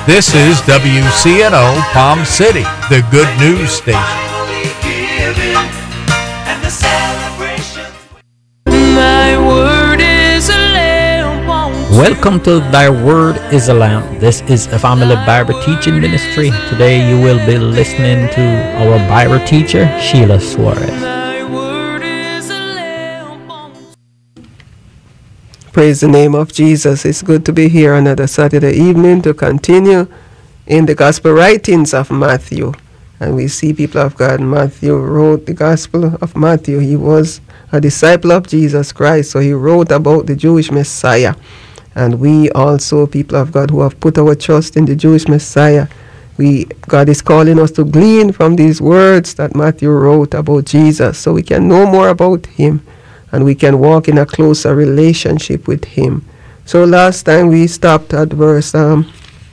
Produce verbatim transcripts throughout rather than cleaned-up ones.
This is W C N O Palm City, the good news station. My word is a lamp. Welcome to Thy Word is a Lamp. This is a family Bible teaching ministry. Today you will be listening to our Bible teacher, Sheila Suarez. Praise the name of Jesus. It's good to be here another Saturday evening to continue in the gospel writings of Matthew. And we see, people of God, Matthew wrote the gospel of Matthew. He was a disciple of Jesus Christ, so he wrote about the Jewish Messiah. And we also, people of God, who have put our trust in the Jewish Messiah, we God is calling us to glean from these words that Matthew wrote about Jesus, so we can know more about him and we can walk in a closer relationship with him. So last time we stopped at verse um,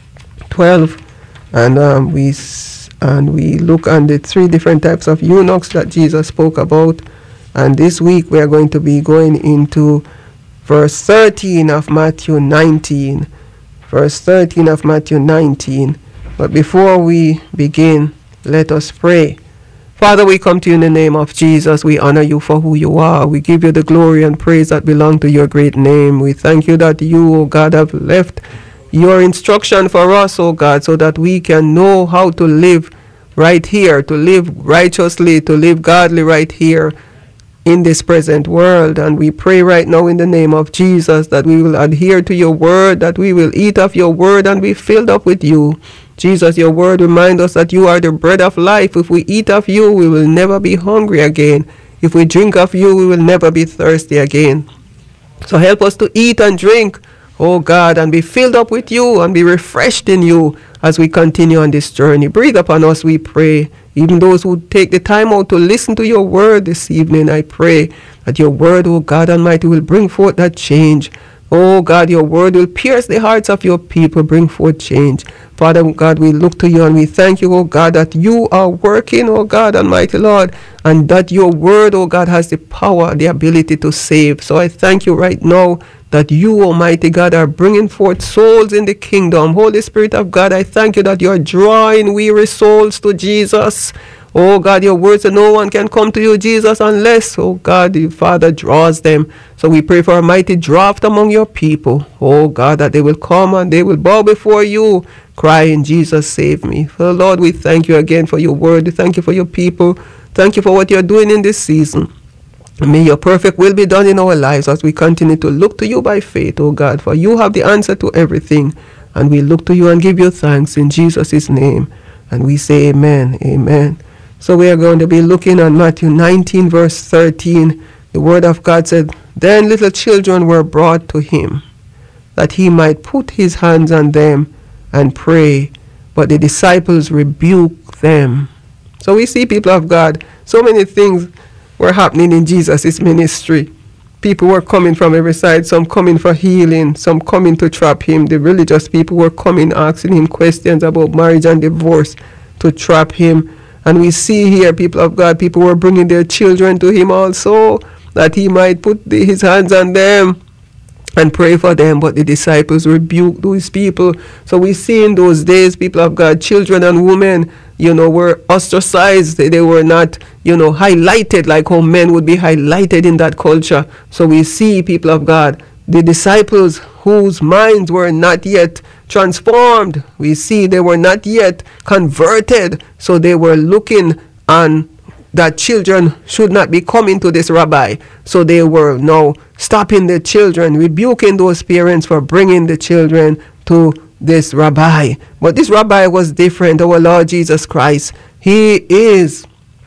twelve, and um, we and we look on the three different types of eunuchs that Jesus spoke about. And this week we are going to be going into verse thirteen of Matthew nineteen. Verse thirteen of Matthew nineteen. But before we begin, let us pray. Father, we come to you in the name of Jesus. We honor you for who you are. We give you the glory and praise that belong to your great name. We thank you that you, O God, have left your instruction for us, O God, so that we can know how to live right here, to live righteously, to live godly right here in this present world. And we pray right now in the name of Jesus that we will adhere to your word, that we will eat of your word and be filled up with you. Jesus, your word reminds us that you are the bread of life. If we eat of you, we will never be hungry again. If we drink of you, we will never be thirsty again. So help us to eat and drink, oh God, and be filled up with you and be refreshed in you as we continue on this journey. Breathe upon us, we pray. Even those who take the time out to listen to your word this evening, I pray that your word, oh God Almighty, will bring forth that change. Oh God, your word will pierce the hearts of your people, bring forth change. Father God, we look to you and we thank you, oh God, that you are working, oh God Almighty Lord, and that your word, oh God, has the power, the ability to save. So I thank you right now that you, Almighty God, are bringing forth souls in the kingdom. Holy Spirit of God, I thank you that you are drawing weary souls to Jesus. Oh God, your words that no one can come to you, Jesus, unless, oh God, the Father draws them. So we pray for a mighty draft among your people. Oh God, that they will come and they will bow before you, crying, Jesus, save me. So Lord, we thank you again for your word. We thank you for your people. Thank you for what you're doing in this season. May your perfect will be done in our lives as we continue to look to you by faith, oh God, for you have the answer to everything. And we look to you and give you thanks in Jesus' name. And we say amen, amen. So we are going to be looking at Matthew nineteen, verse thirteen. The word of God said, Then little children were brought to him, that he might put his hands on them and pray. But the disciples rebuked them. So we see, people of God, so many things were happening in Jesus' ministry. People were coming from every side, some coming for healing, some coming to trap him. The religious people were coming, asking him questions about marriage and divorce to trap him. And we see here, people of God, people were bringing their children to him also, that he might put the, his hands on them and pray for them. But the disciples rebuked those people. So we see in those days, people of God, children and women, you know, were ostracized. They, they were not, you know, highlighted like how men would be highlighted in that culture. So we see, people of God, the disciples whose minds were not yet transformed. We see they were not yet converted. So they were looking on that children should not be coming to this rabbi. So they were now stopping the children, rebuking those parents for bringing the children to this rabbi. But this rabbi was different. Our Lord Jesus Christ, he is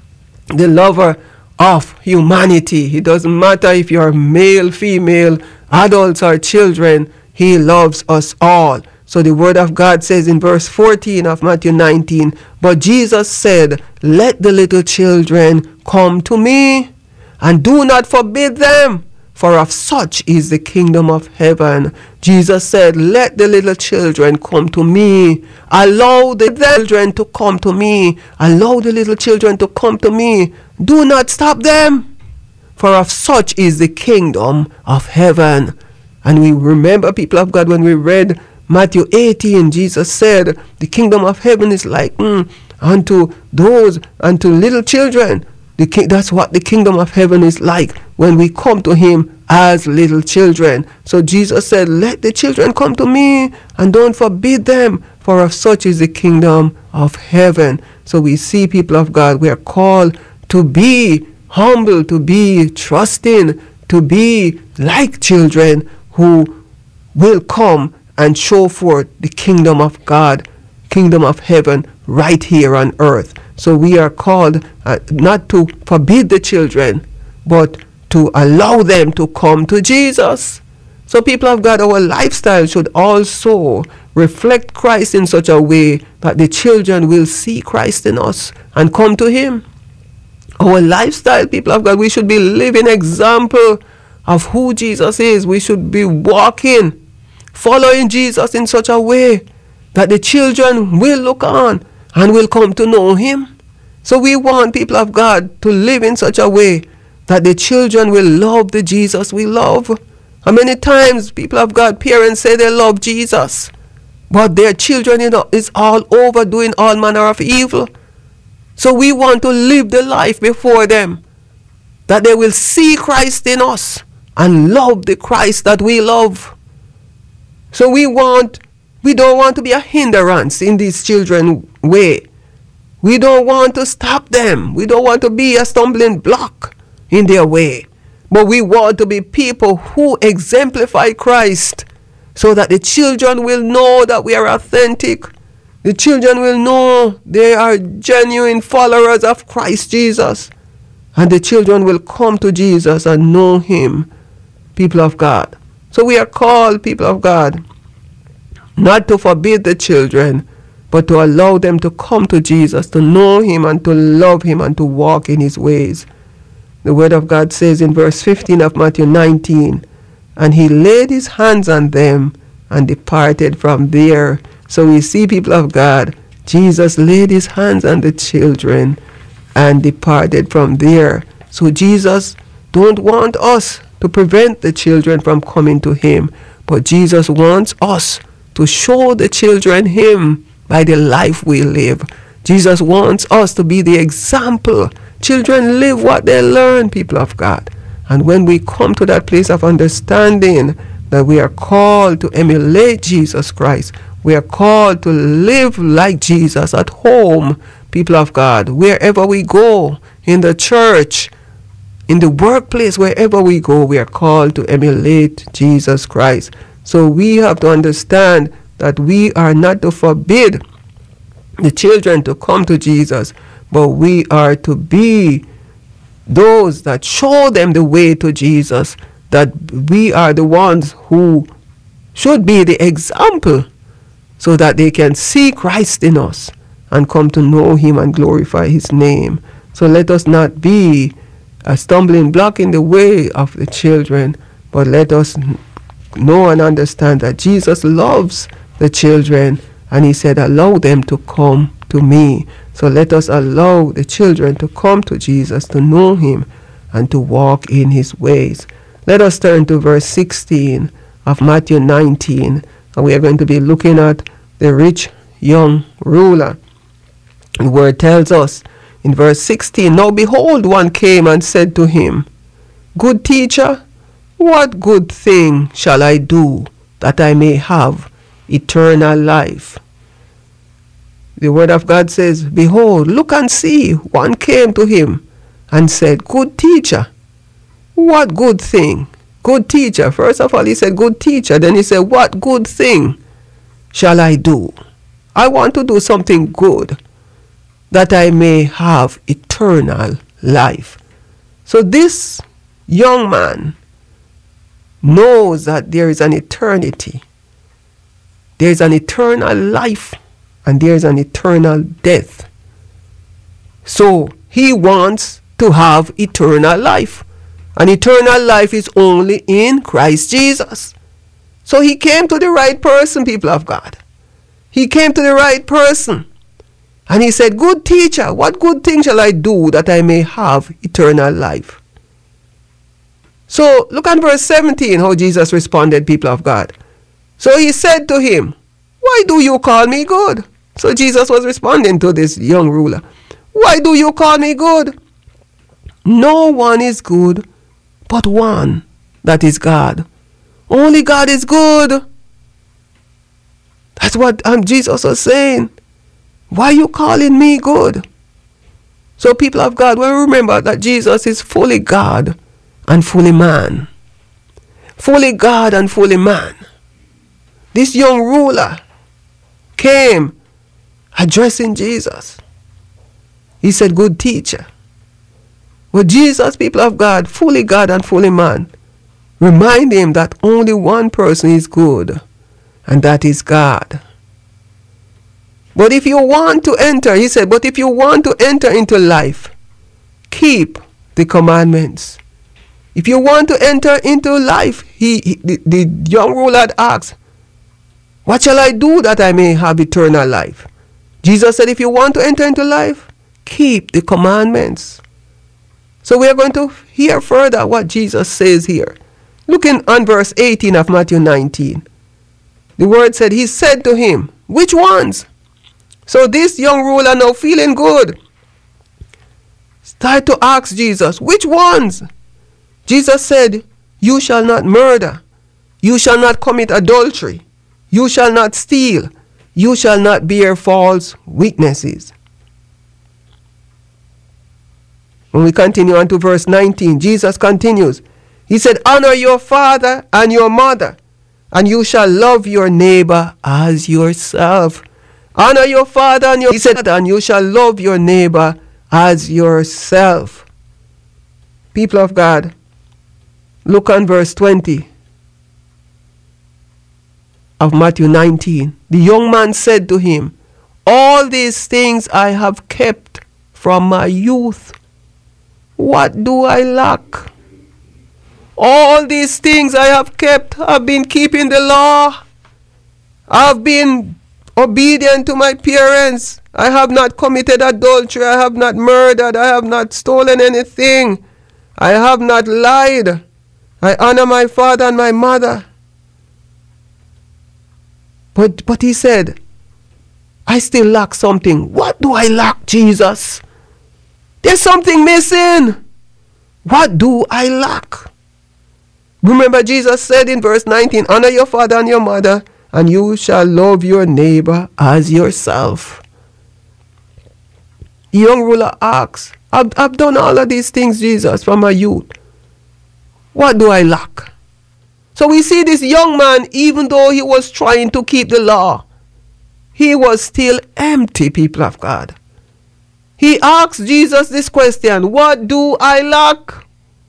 the lover of humanity. It doesn't matter if you're male, female, adults or children. He loves us all. So the word of God says in verse fourteen of Matthew nineteen, But Jesus said, Let the little children come to me, and do not forbid them, for of such is the kingdom of heaven. Jesus said, Let the little children come to me. Allow the children to come to me. Allow the little children to come to me. Do not stop them, for of such is the kingdom of heaven. And we remember, people of God, when we read Matthew eighteen, Jesus said, the kingdom of heaven is like mm, unto those, unto little children. The ki- that's what the kingdom of heaven is like when we come to him as little children. So Jesus said, let the children come to me and don't forbid them, for of such is the kingdom of heaven. So we see, people of God, we are called to be humble, to be trusting, to be like children who will come and show forth the kingdom of God, kingdom of heaven right here on earth. So we are called uh, not to forbid the children, but to allow them to come to Jesus. So people of God, our lifestyle should also reflect Christ in such a way that the children will see Christ in us and come to him. Our lifestyle, people of God, we should be living example of who Jesus is. We should be walking, following Jesus in such a way that the children will look on and will come to know him. So we want, people of God, to live in such a way that the children will love the Jesus we love. How many times, people of God, parents say they love Jesus, but their children, you know, is all over doing all manner of evil. So we want to live the life before them, that they will see Christ in us and love the Christ that we love. So we want, we don't want to be a hindrance in these children's way. We don't want to stop them. We don't want to be a stumbling block in their way. But we want to be people who exemplify Christ, so that the children will know that we are authentic. The children will know they are genuine followers of Christ Jesus. And the children will come to Jesus and know him, people of God. So we are called, people of God, not to forbid the children, but to allow them to come to Jesus, to know him and to love him and to walk in his ways. The word of God says in verse fifteen of Matthew nineteen, and he laid his hands on them and departed from there. So we see, people of God, Jesus laid his hands on the children and departed from there. So Jesus don't want us to prevent the children from coming to him, but Jesus wants us to show the children him by the life we live. Jesus wants us to be the example. Children live what they learn, people of God. And when we come to that place of understanding that we are called to emulate Jesus Christ, we are called to live like Jesus at home, people of God, wherever we go, in the church, in the workplace, wherever we go, we are called to emulate Jesus Christ. So we have to understand that we are not to forbid the children to come to Jesus, but we are to be those that show them the way to Jesus, that we are the ones who should be the example, so that they can see Christ in us and come to know him and glorify his name. So let us not be a stumbling block in the way of the children, but let us know and understand that Jesus loves the children, and he said, allow them to come to me. So let us allow the children to come to Jesus, to know him and to walk in his ways. Let us turn to verse sixteen of Matthew nineteen, and we are going to be looking at the rich young ruler. The word tells us in verse sixteen, now behold, one came and said to him, good teacher, what good thing shall I do that I may have eternal life? The word of God says, behold, look and see. One came to him and said, good teacher, what good thing? Good teacher. First of all, he said, good teacher. Then he said, what good thing shall I do? I want to do something good that I may have eternal life. So this young man knows that there is an eternity. There is an eternal life and there is an eternal death. So he wants to have eternal life. And eternal life is only in Christ Jesus. So he came to the right person, people of God. He came to the right person. And he said, good teacher, what good thing shall I do that I may have eternal life? So look at verse seventeen, how Jesus responded, people of God. So he said to him, why do you call me good? So Jesus was responding to this young ruler. Why do you call me good? No one is good but one, that is God. Only God is good. That's what um, Jesus was saying. Why are you calling me good? So people of God, we remember that Jesus is fully God and fully man. Fully God and fully man. This young ruler came addressing Jesus. He said, good teacher. Well, Jesus, people of God, fully God and fully man, remind him that only one person is good, and that is God. But if you want to enter, he said, but if you want to enter into life, keep the commandments. If you want to enter into life, he, he the, the young ruler had asked, what shall I do that I may have eternal life? Jesus said, if you want to enter into life, keep the commandments. So we are going to hear further what Jesus says here. Looking on verse eighteen of Matthew nineteen. The word said, he said to him, which ones? So this young ruler, now feeling good, started to ask Jesus, which ones? Jesus said, you shall not murder. You shall not commit adultery. You shall not steal. You shall not bear false witnesses. When we continue on to verse nineteen, Jesus continues. He said, honor your father and your mother, and you shall love your neighbor as yourself. Honor your father and your, he said, and you shall love your neighbor as yourself. People of God, look on verse twenty of Matthew nineteen. The young man said to him, all these things I have kept from my youth. What do I lack? All these things I have kept. I've been keeping the law. I've been obedient to my parents. I have not committed adultery. I have not murdered. I have not stolen anything. I have not lied. I honor my father and my mother. But, but he said, I still lack something. What do I lack, Jesus? There's something missing. What do I lack? Remember, Jesus said in verse nineteen, honor your father and your mother, and you shall love your neighbor as yourself. The young ruler asks, I've, I've done all of these things, Jesus, from my youth. What do I lack? So we see this young man, even though he was trying to keep the law, he was still empty, people of God. He asked Jesus this question, what do I lack?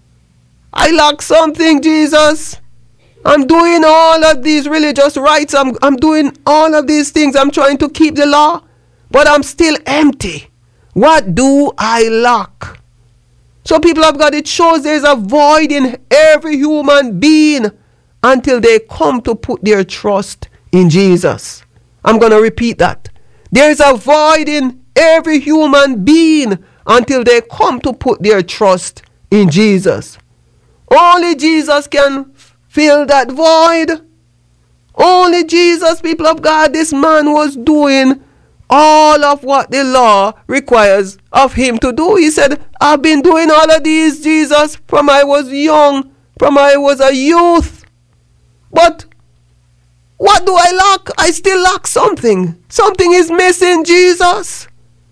I lack something, Jesus. I'm doing all of these religious rites. I'm, I'm doing all of these things. I'm trying to keep the law, but I'm still empty. What do I lack? So people of God, it shows there's a void in every human being until they come to put their trust in Jesus. I'm going to repeat that. There's a void in every human being until they come to put their trust in Jesus. Only Jesus can fill that void. Only Jesus, people of God. This man was doing all of what the law requires of him to do. He said, I've been doing all of these, Jesus, from I was young, from I was a youth. But what do I lack? I still lack something. Something is missing, Jesus.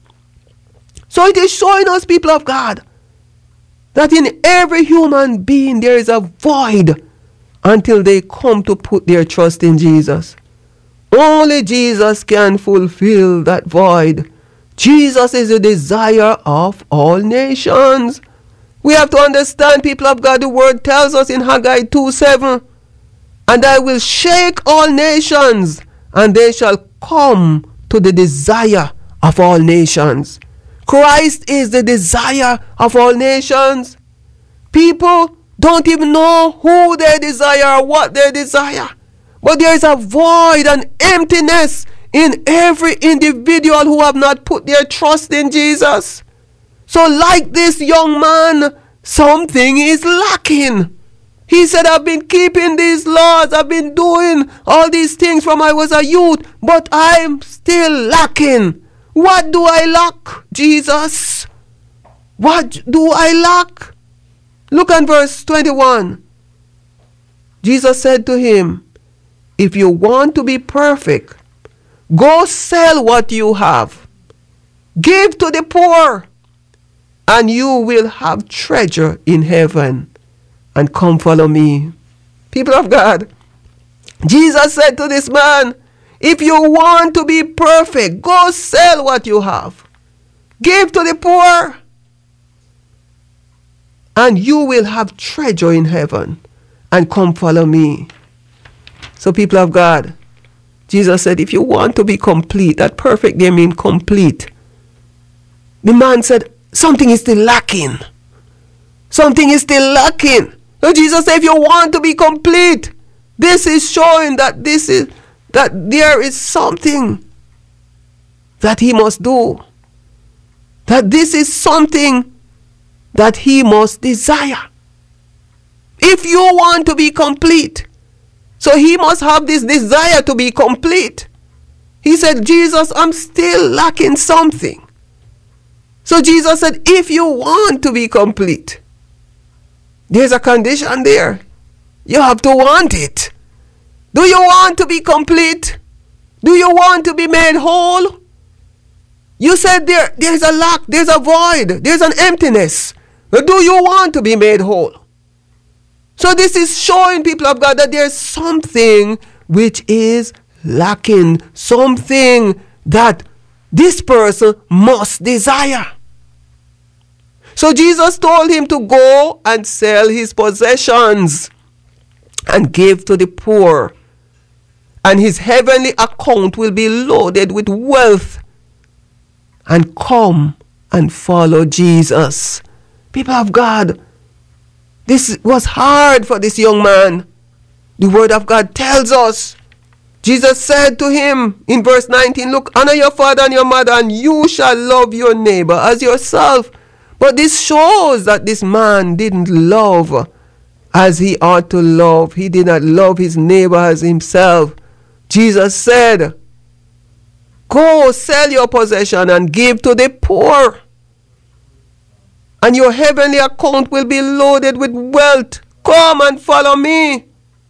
So it is showing us, people of God, that in every human being there is a void until they come to put their trust in Jesus. Only Jesus can fulfill that void. Jesus is the desire of all nations. We have to understand, people of God, the word tells us in Haggai two seven, and I will shake all nations, and they shall come to the desire of all nations. Christ is the desire of all nations. People don't even know who they desire or what they desire. But there is a void and emptiness in every individual who have not put their trust in Jesus. So like this young man, something is lacking. He said, I've been keeping these laws. I've been doing all these things from I was a youth, but I'm still lacking. What do I lack, Jesus? What do I lack? Look at verse twenty-one. Jesus said to him, if you want to be perfect, go sell what you have. Give to the poor, and you will have treasure in heaven. And come follow me. People of God, Jesus said to this man, if you want to be perfect, go sell what you have. Give to the poor, and you will have treasure in heaven. And come follow me. So people of God, Jesus said, if you want to be complete, that perfect there means complete. The man said, something is still lacking. Something is still lacking. So Jesus said, if you want to be complete, this is showing that this is that there is something that he must do. That this is something that he must desire. If you want to be complete, so he must have this desire to be complete. He said, Jesus, I'm still lacking something. So Jesus said, if you want to be complete, there's a condition there. You have to want it. Do you want to be complete? Do you want to be made whole? You said there, there's a lack, there's a void, there's an emptiness. Do you want to be made whole? So this is showing, people of God, that there's something which is lacking. Something that this person must desire. So Jesus told him to go and sell his possessions and give to the poor, and his heavenly account will be loaded with wealth. And come and follow Jesus. People of God, this was hard for this young man. The word of God tells us. Jesus said to him in verse nineteen, look, honor your father and your mother, and you shall love your neighbor as yourself. But this shows that this man didn't love as he ought to love. He did not love his neighbor as himself. Jesus said, go sell your possession and give to the poor, and your heavenly account will be loaded with wealth. Come and follow me.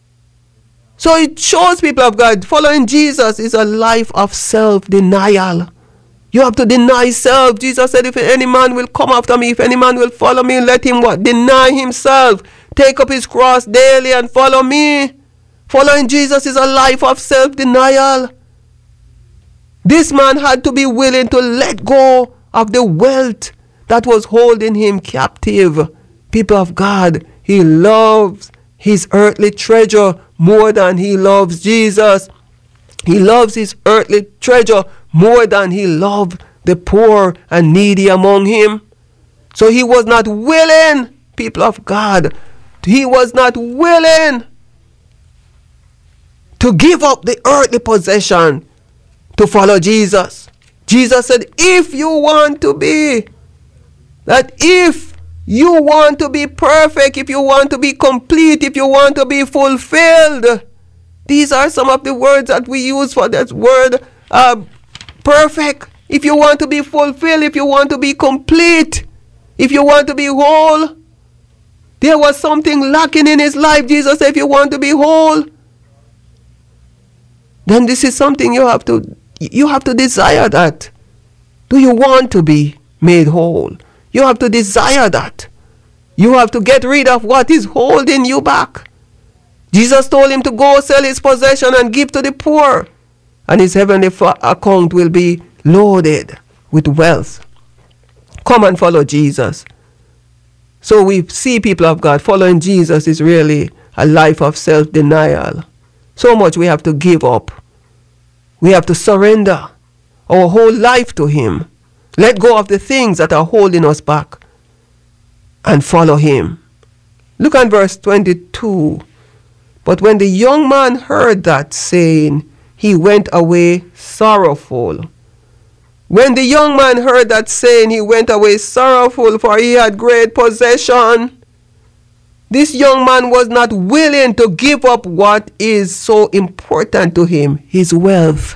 So it shows, people of God, following Jesus is a life of self-denial. You have to deny self. Jesus said, if any man will come after me, if any man will follow me, let him what? Deny himself. Take up his cross daily and follow me. Following Jesus is a life of self-denial. This man had to be willing to let go of the wealth that was holding him captive. People of God, he loves his earthly treasure more than he loves Jesus. He loves his earthly treasure more than he loved the poor and needy among him. So he was not willing, people of God, he was not willing to give up the earthly possession to follow Jesus. Jesus said, if you want to be, that if you want to be perfect, if you want to be complete, if you want to be fulfilled, these are some of the words that we use for that word, uh, perfect. If you want to be fulfilled, if you want to be complete, if you want to be whole. There was something lacking in his life. Jesus said, if you want to be whole, then this is something you have to, you have to desire that. Do you want to be made whole? You have to desire that. You have to get rid of what is holding you back. Jesus told him to go sell his possession and give to the poor, and his heavenly account will be loaded with wealth. Come and follow Jesus. So we see, people of God, following Jesus is really a life of self-denial. So much we have to give up. We have to surrender our whole life to him. Let go of the things that are holding us back and follow him. Look at verse twenty-two. But when the young man heard that saying, he went away sorrowful. When the young man heard that saying, he went away sorrowful, for he had great possession. This young man was not willing to give up what is so important to him, his wealth.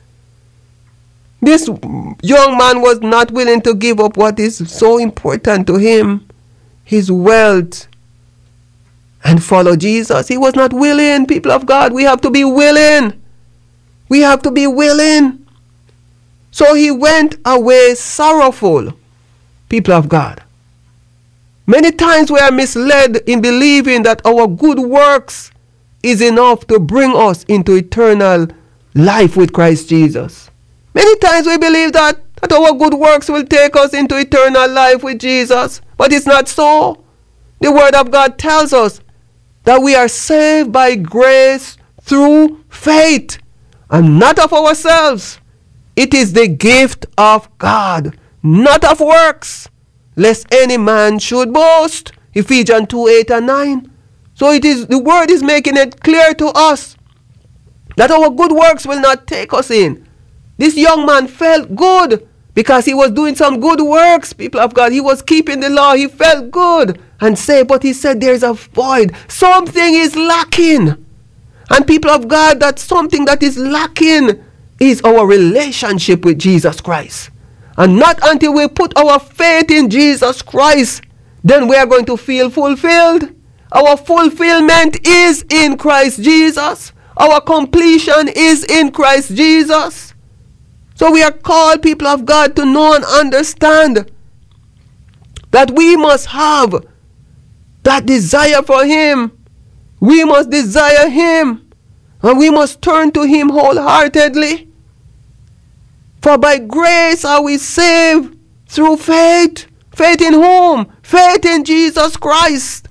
This young man was not willing to give up what is so important to him, his wealth, and follow Jesus. He was not willing. People of God, we have to be willing. We have to be willing. So he went away sorrowful. People of God, many times we are misled in believing that our good works is enough to bring us into eternal life with Christ Jesus. Many times we believe that, that our good works will take us into eternal life with Jesus, but it's not so. The Word of God tells us that we are saved by grace through faith, and not of ourselves. It is the gift of God, not of works, lest any man should boast. Ephesians two, eight and nine. So it is, the Word is making it clear to us that our good works will not take us in. This young man felt good because he was doing some good works, people of God. He was keeping the law. He felt good and saved, but he said there's a void. Something is lacking. And people of God, that something that is lacking is our relationship with Jesus Christ. And not until we put our faith in Jesus Christ, then we are going to feel fulfilled. Our fulfillment is in Christ Jesus. Our completion is in Christ Jesus. So we are called, people of God, to know and understand that we must have that desire for Him. We must desire Him, and we must turn to Him wholeheartedly. For by grace are we saved through faith. Faith in whom? Faith in Jesus Christ.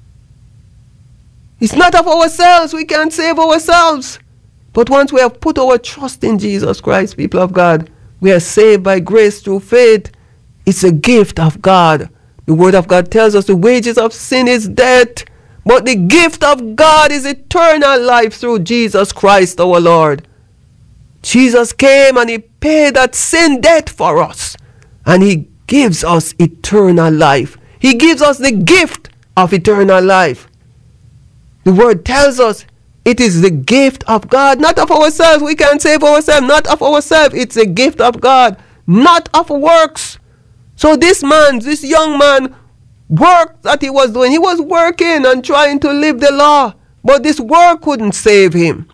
It's not of ourselves. We can't save ourselves. But once we have put our trust in Jesus Christ, people of God, we are saved by grace through faith. It's a gift of God. The Word of God tells us the wages of sin is death, but the gift of God is eternal life through Jesus Christ our Lord. Jesus came and He paid that sin debt for us, and He gives us eternal life. He gives us the gift of eternal life. The Word tells us it is the gift of God, not of ourselves. We can't save ourselves, not of ourselves. It's a gift of God, not of works. So this man, this young man, work that he was doing, he was working and trying to live the law, but this work couldn't save him.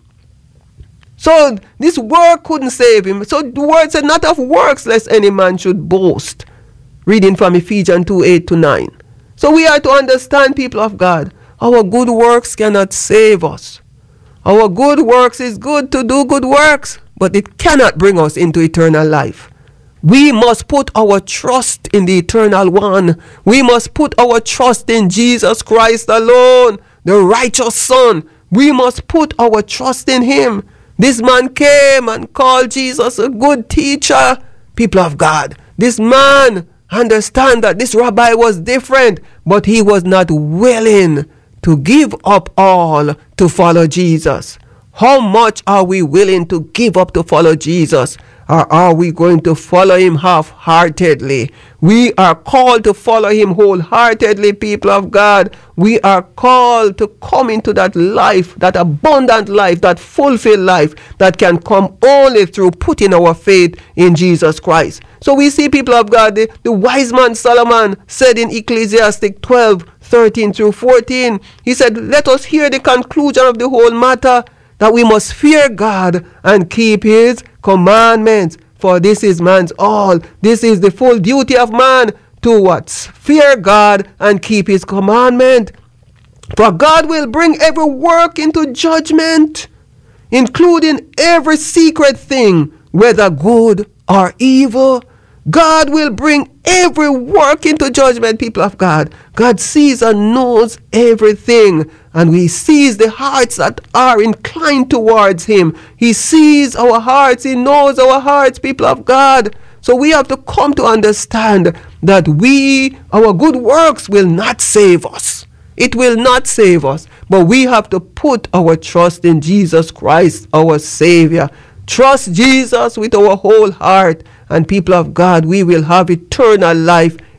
So this work couldn't save him. So the word said, not of works, lest any man should boast. Reading from Ephesians two, eight to nine. So we are to understand, people of God, our good works cannot save us. Our good works is good to do good works, but it cannot bring us into eternal life. We must put our trust in the Eternal One. We must put our trust in Jesus Christ alone, the righteous Son. We must put our trust in Him. This man came and called Jesus a good teacher. People of God, this man understand that this rabbi was different, but he was not willing to give up all to follow Jesus. How much are we willing to give up to follow Jesus? Or are we going to follow Him half-heartedly? We are called to follow Him wholeheartedly, people of God. We are called to come into that life, that abundant life, that fulfilled life that can come only through putting our faith in Jesus Christ. So we see, people of God, the, the wise man Solomon said in Ecclesiastes twelve, thirteen through fourteen, he said, let us hear the conclusion of the whole matter, that we must fear God and keep His commandments. For this is man's all. This is the full duty of man, to what? Fear God and keep His commandment. For God will bring every work into judgment, including every secret thing, whether good or evil. God will bring every work into judgment, people of God. God sees and knows everything, and He sees the hearts that are inclined towards Him. He sees our hearts. He knows our hearts, people of God. So we have to come to understand that we, our good works will not save us. It will not save us, but we have to put our trust in Jesus Christ, our Savior. Trust Jesus with our whole heart, and people of God, we will have eternal life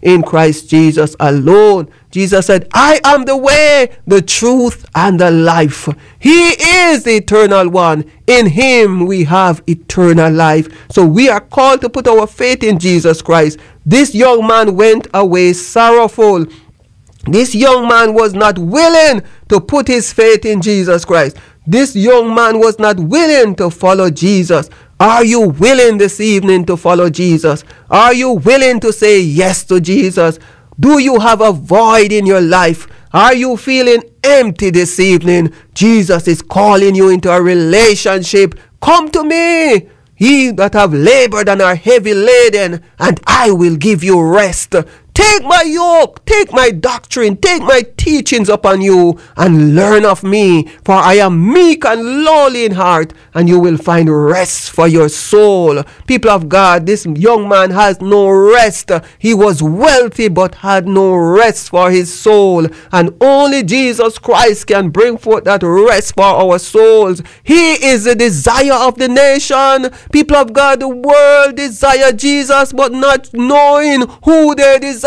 in Christ Jesus alone. Jesus said, I am the way, the truth, and the life. He is the eternal one. In him we have eternal life. So we are called to put our faith in Jesus Christ. This young man went away sorrowful. This young man was not willing to put his faith in Jesus Christ. This young man was not willing to follow Jesus. Are you willing this evening to follow Jesus? Are you willing to say yes to Jesus? Do you have a void in your life? Are you feeling empty this evening? Jesus is calling you into a relationship. Come to me, ye that have labored and are heavy laden, and I will give you rest. Take my yoke, take my doctrine, take my teachings upon you, and learn of me, for I am meek and lowly in heart, and you will find rest for your soul. People of God, this young man has no rest. He was wealthy but had no rest for his soul, and only Jesus Christ can bring forth that rest for our souls. He is the desire of the nation. People of God, the world desire Jesus, but not knowing who they desire.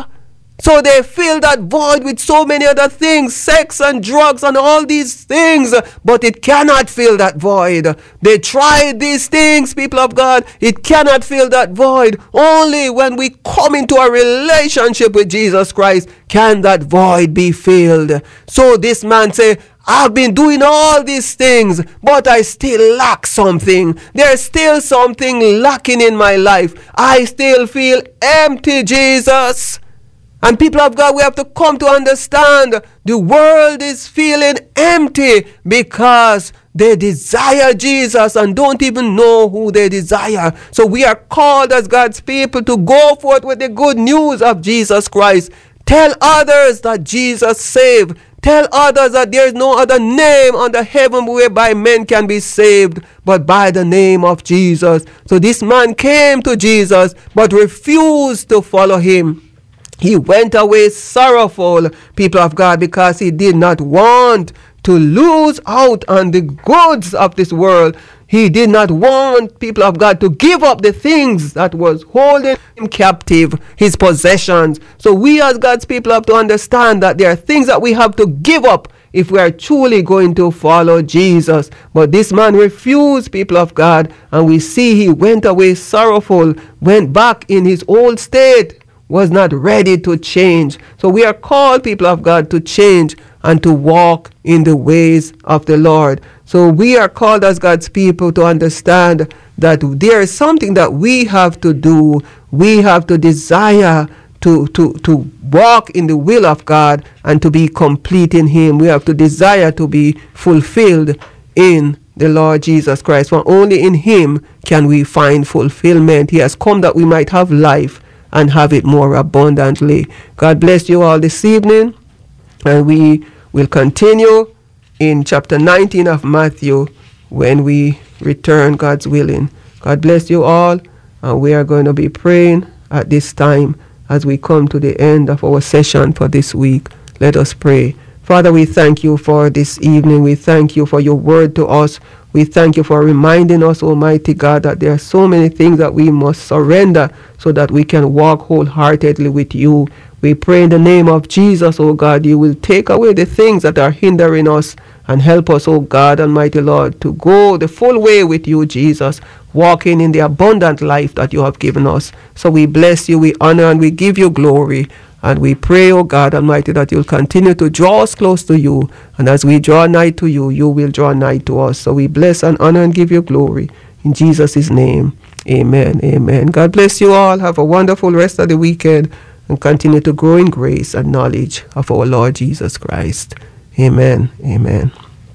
So they fill that void with so many other things, sex and drugs and all these things, but it cannot fill that void. They tried these things, people of God. It cannot fill that void. Only when we come into a relationship with Jesus Christ can that void be filled. So this man say, I've been doing all these things, but I still lack something. There's still something lacking in my life. I still feel empty, Jesus. And people of God, we have to come to understand the world is feeling empty because they desire Jesus and don't even know who they desire. So we are called as God's people to go forth with the good news of Jesus Christ. Tell others that Jesus saved. Tell others that there is no other name under heaven whereby men can be saved but by the name of Jesus. So this man came to Jesus but refused to follow him. He went away sorrowful, people of God, because he did not want to lose out on the goods of this world. He did not want, people of God, to give up the things that was holding him captive, his possessions. So we as God's people have to understand that there are things that we have to give up if we are truly going to follow Jesus. But this man refused, people of God, and we see he went away sorrowful, went back in his old state, was not ready to change. So we are called, people of God, to change and to walk in the ways of the Lord. So we are called as God's people to understand that there is something that we have to do. We have to desire to, to, to walk in the will of God and to be complete in him. We have to desire to be fulfilled in the Lord Jesus Christ. For only in him can we find fulfillment. He has come that we might have life and have it more abundantly. God bless you all this evening, and we will continue in chapter nineteen of Matthew when we return, God's willing. God bless you all, and we are going to be praying at this time as we come to the end of our session for this week. Let us pray. Father, we thank you for this evening. We thank you for your word to us. We thank you for reminding us, Almighty God, that there are so many things that we must surrender so that we can walk wholeheartedly with you. We pray in the name of Jesus, oh God, you will take away the things that are hindering us and help us, oh God, Almighty Lord, to go the full way with you, Jesus, walking in the abundant life that you have given us. So we bless you, we honor, and we give you glory. And we pray, oh God Almighty, that you'll continue to draw us close to you. And as we draw nigh to you, you will draw nigh to us. So we bless and honor and give you glory. In Jesus' name, amen, amen. God bless you all. Have a wonderful rest of the weekend and continue to grow in grace and knowledge of our Lord Jesus Christ. Amen, amen.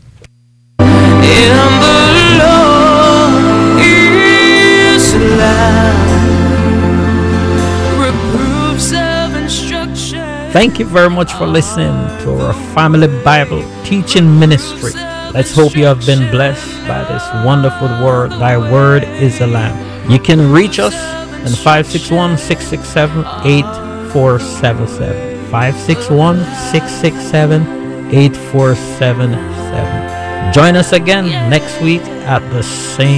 In the Lord is life. Thank you very much for listening to our Family Bible Teaching Ministry. Let's hope you have been blessed by this wonderful word. Thy word is a lamp. You can reach us on five six one, six six seven, eight four seven seven. five six one, six six seven, eight four seven seven. Join us again next week at the same